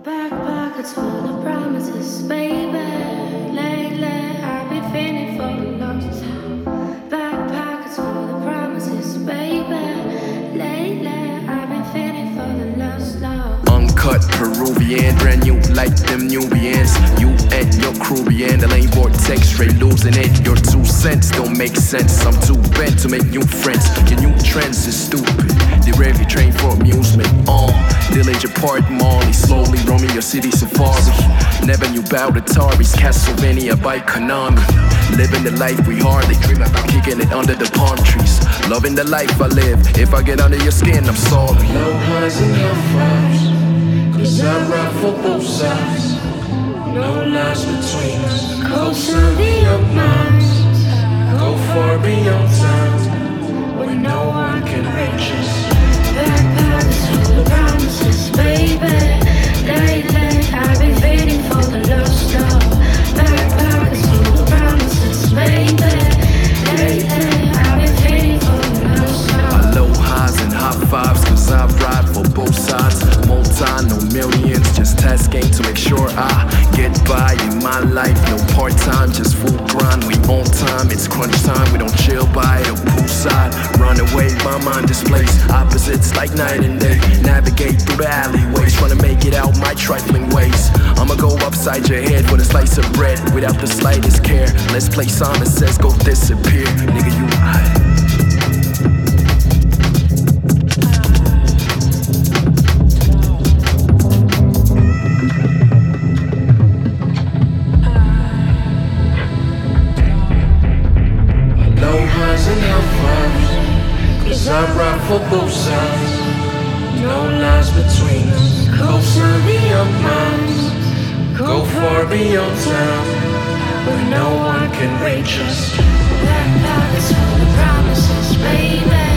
Back pockets full of promises, baby. Lately, I've been feeling for a long time. Back pockets full of promises, baby. Lately, I've been feeling for the lost love. Uncut Peruvian, brand new like them Nubians. You and your Caribbean, the lane vortex, straight losing it. Your 2 cents don't make sense. I'm too bent to make new friends. Your new trends is stupid. Derail your train for amusement. Village apart, Molly, slowly roaming your city safari. Never knew about Atari's, Castlevania by Konami. Living the life we hardly dream about, kicking it under the palm trees. Loving the life I live. If I get under your skin, I'm sorry. Low highs and low fives, 'cause I ride for both sides. No lies between us. Closer beyond minds. Go far beyond time, when no one can reach us. Back pockets full of promises, baby. Lately, I've been waiting for the lost love. Back pockets full of promises, baby. Lately, I've been waiting for the lost love. Low highs and high fives, 'cause I ride for both sides. No millions, just tasking to make sure I get by in my life. No part-time, just full grind. We on time, it's crunch time. We don't chill by the poolside. Run away, my mind displays opposites like night and day. Navigate through the alleyways, trying to make it out my trifling ways. I'ma go upside your head with a slice of bread without the slightest care. Let's play Simon Says, go disappear. Nigga, you right. I ride for both sides. No lies between us. Closer beyond minds. Go far beyond time, where no one can reach us. Back pockets full of promises, baby.